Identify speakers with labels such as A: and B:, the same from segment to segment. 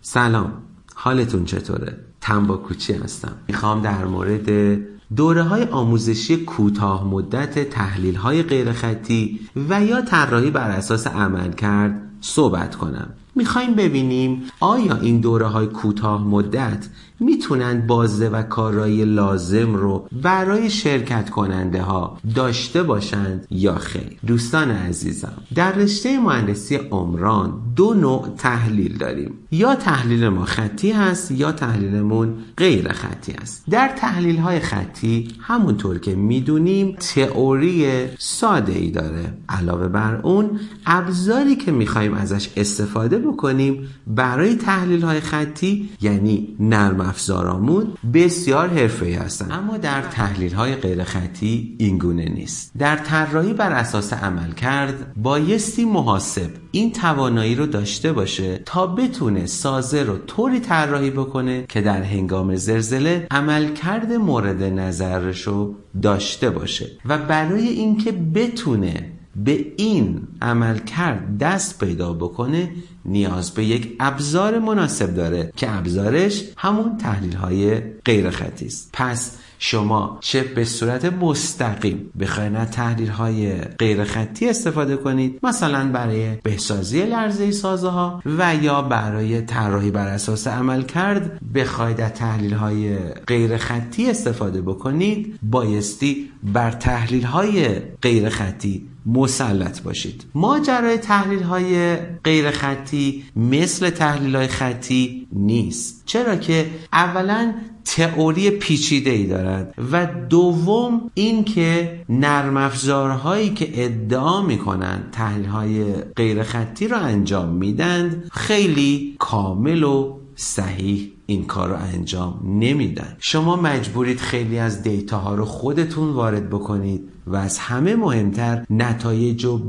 A: سلام، حالتون چطوره؟ تنباکوچی هستم. میخوام در مورد دوره‌های آموزشی کوتاه مدت تحلیل‌های غیرخطی و یا طراحی بر اساس عملکرد صحبت کنم. میخوایم ببینیم آیا این دوره‌های کوتاه مدت میتونن بازده و کارایی لازم رو برای شرکت کننده ها داشته باشند یا خیر. دوستان عزیزم، در رشته مهندسی عمران دو نوع تحلیل داریم. یا تحلیل ما خطی هست یا تحلیلمون غیر خطی هست. در تحلیل های خطی همونطور که میدونیم تئوری ساده ای داره. علاوه بر اون ابزاری که میخوایم ازش استفاده بکنیم برای تحلیل های خطی یعنی نرم افزارامون بسیار حرفه‌ای هستن. اما در تحلیل های غیر خطی اینگونه نیست. در طراحی بر اساس عملکرد بایستی محاسب این توانایی رو داشته باشه تا بتونه سازه رو طوری طراحی بکنه که در هنگام زلزله عملکرد مورد نظرش رو داشته باشه و برای اینکه بتونه به این عملکرد دست پیدا بکنه نیاز به یک ابزار مناسب داره که ابزارش همون تحلیل های غیر خطی است. پس شما چه به صورت مستقیم بخواید از تحلیل های غیر خطی استفاده کنید، مثلا برای بهسازی لرزه‌ای سازه ها، و یا برای طراحی بر اساس عملکرد بخواید از تحلیل های غیر خطی استفاده بکنید، بایستی بر تحلیل های غیر خطی مسلط باشید. ماجرای تحلیل های غیر خطی مثل تحلیل های خطی نیست، چرا که اولا تئوری پیچیده‌ای دارد و دوم این که نرم افزارهایی که ادعا میکنن تحلیل‌های غیر خطی رو انجام میدن خیلی کامل و صحیح این کار رو انجام نمیدن. شما مجبورید خیلی از دیتاها رو خودتون وارد بکنید و از همه مهمتر نتایج رو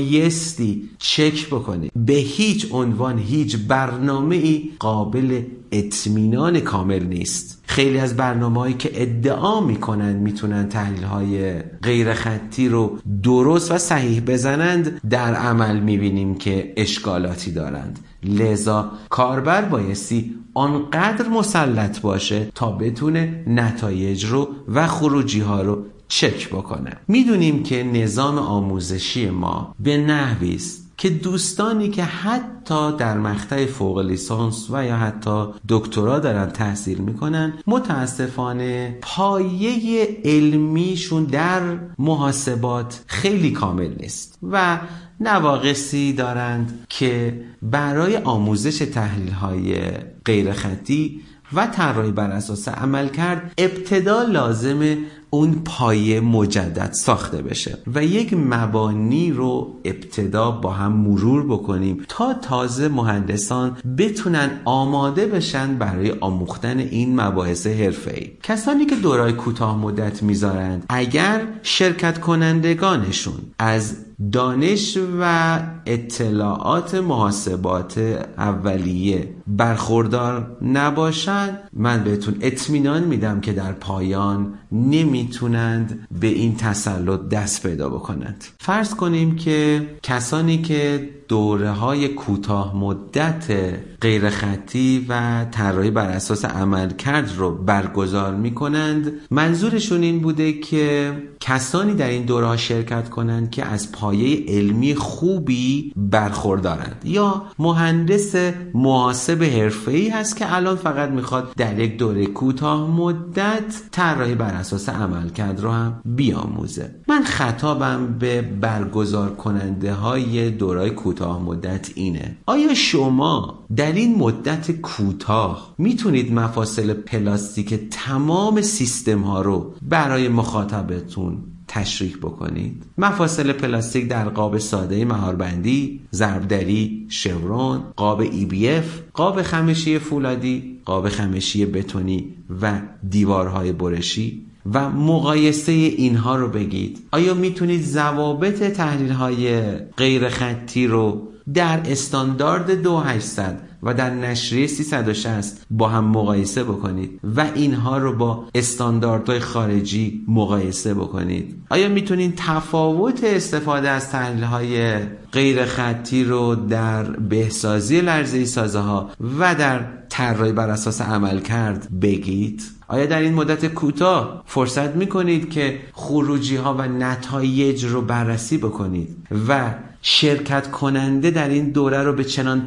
A: بایستی چک بکنید. به هیچ عنوان هیچ برنامه‌ای قابل اطمینان کامل نیست. خیلی از برنامه‌هایی که ادعا میکنن میتونن تحلیل‌های غیر خطی رو درست و صحیح بزنند، در عمل میبینیم که اشکالاتی دارند. لذا کاربر بایستی آنقدر مسلط باشه تا بتونه نتایج رو و خروجی ها رو چک بکنه. میدونیم که نظام آموزشی ما به نحوی است که دوستانی که حتی در مقطع فوق لیسانس و یا حتی دکترا دارن تحصیل میکنن متاسفانه پایه علمیشون در محاسبات خیلی کامل نیست و نواقصی دارند که برای آموزش تحلیل‌های غیر خطی و طراحی بر اساس عملکرد ابتدا لازمه اون پایه مجدد ساخته بشه و یک مبانی رو ابتدا با هم مرور بکنیم تا تازه مهندسان بتونن آماده بشن برای آموختن این مباحث حرفه‌ای. کسانی که دوره‌های کوتاه مدت میذارند اگر شرکت کنندگانشون از دانش و اطلاعات محاسبات اولیه برخوردار نباشند، من بهتون اطمینان میدم که در پایان نمیتونند به این تسلط دست پیدا بکنند. فرض کنیم که کسانی که دوره‌های کوتاه مدت غیر خطی و طراحی بر اساس عملکرد رو برگزار میکنند، منظورشون این بوده که کسانی در این دوره‌ها شرکت کنند که از پایه علمی خوبی برخوردارند یا مهندس محاسب حرفه‌ای هست که الان فقط میخواد در یک دوره کوتاه مدت طراحی بر اساس عملکرد رو هم بیاموزه. من خطابم به برگزار کننده های دوره‌های کوتاه مدت اینه: آیا شما در این مدت کوتاه میتونید مفاصل پلاستیک تمام سیستم ها رو برای مخاطبتون تشریح بکنید؟ مفاصل پلاستیک در قاب ساده مهاربندی، ضربدری، شورون، قاب EBF، قاب خمشی فولادی، قاب خمشی بتونی و دیوارهای برشی و مقایسه اینها رو بگید. آیا میتونید ضوابط تحلیل های غیر خطی رو در استاندارد 2800 و در نشریه 360 با هم مقایسه بکنید و اینها رو با استانداردهای خارجی مقایسه بکنید. آیا میتونید تفاوت استفاده از تحلیل‌های غیر خطی رو در بهسازی لرزه‌ای سازها و در طراحی بر اساس عملکرد بگید؟ آیا در این مدت کوتاه فرصت میکنید که خروجی ها و نتایج رو بررسی بکنید و شرکت کننده در این دوره رو به چنان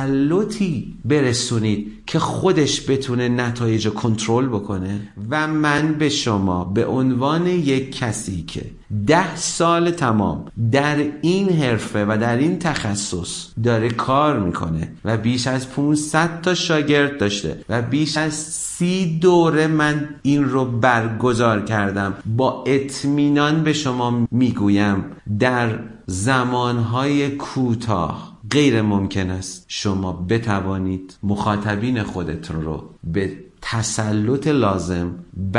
A: تسلطی برسونید که خودش بتونه نتایج رو کنترل بکنه؟ و من به شما به عنوان یک کسی که 10 سال تمام در این حرفه و در این تخصص داره کار میکنه و بیش از 500 تا شاگرد داشته و بیش از 30 دوره من این رو برگزار کردم، با اطمینان به شما میگویم در زمانهای کوتاه غیر ممکن است شما بتوانید مخاطبین خودتون رو به تسلط لازم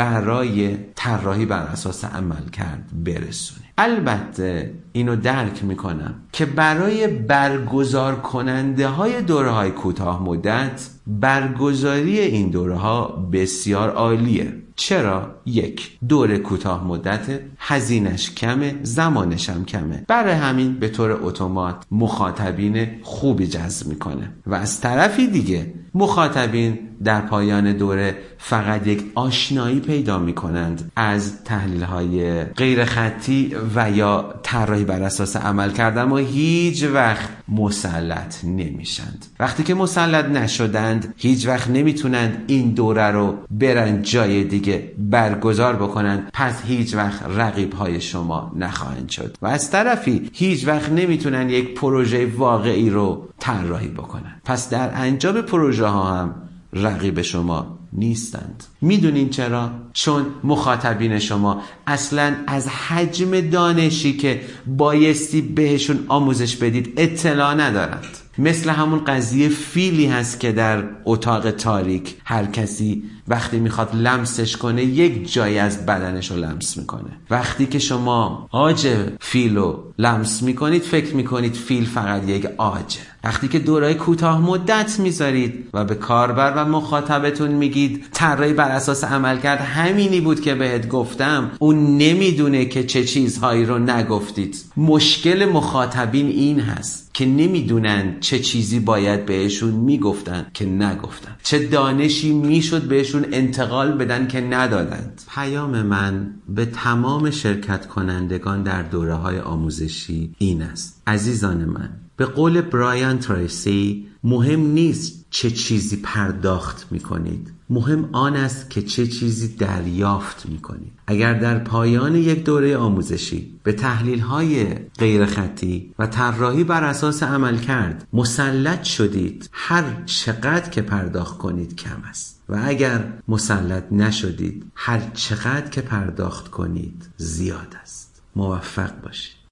A: برای طراحی بر اساس عملکرد برسونید. البته اینو درک میکنم که برای برگزار کننده های دوره های کوتاه مدت برگزاری این دوره ها بسیار عالیه. چرا؟ 1. دوره کوتاه مدت، هزینش کمه، زمانش هم کمه، برای همین به طور اتومات مخاطبین خوبی جذب میکنه و از طرفی دیگه مخاطبین در پایان دوره فقط یک آشنایی پیدا میکنند از تحلیل‌های غیر خطی و یا طراحی بر اساس عمل کردن، اما هیچ وقت مسلط نمیشند. وقتی که مسلط نشدند هیچ وقت نمیتونند این دوره رو برن جای دیگه برگزار بکنند، پس هیچ وقت رقیب‌های شما نخواهند شد و از طرفی هیچ وقت نمیتونن یک پروژه واقعی رو طراحی بکنن، پس در انجام پروژه ها هم رقیب شما نیستند. میدونین چرا؟ چون مخاطبین شما اصلا از حجم دانشی که بایستی بهشون آموزش بدید اطلاع ندارند. مثل همون قضیه فیلی هست که در اتاق تاریک هر کسی وقتی میخواد لمسش کنه یک جایی از بدنش رو لمس میکنه. وقتی که شما عاج فیل رو لمس میکنید فکر میکنید فیل فقط یک عاجه. وقتی که دورای کوتاه مدت میذارید و به کاربر و مخاطبتون میگید طراحی بر اساس عملکرد همینی بود که بهت گفتم، اون نمیدونه که چه چیزهایی رو نگفتید. مشکل مخاطبین این هست که نمیدونن چه چیزی باید بهشون میگفتن که نگفتن، چه دانشی میشد بهشون انتقال بدن که ندادند. پیام من به تمام شرکت کنندگان در دوره‌های آموزشی این است: عزیزان من، به قول برایان تریسی مهم نیست چه چیزی پرداخت میکنید، مهم آن است که چه چیزی دریافت میکنید. اگر در پایان یک دوره آموزشی به تحلیل‌های غیر خطی و طراحی بر اساس عملکرد مسلط شدید، هر چقدر که پرداخت کنید کم است و اگر مسلط نشدید هر چقدر که پرداخت کنید زیاد است. موفق باشید.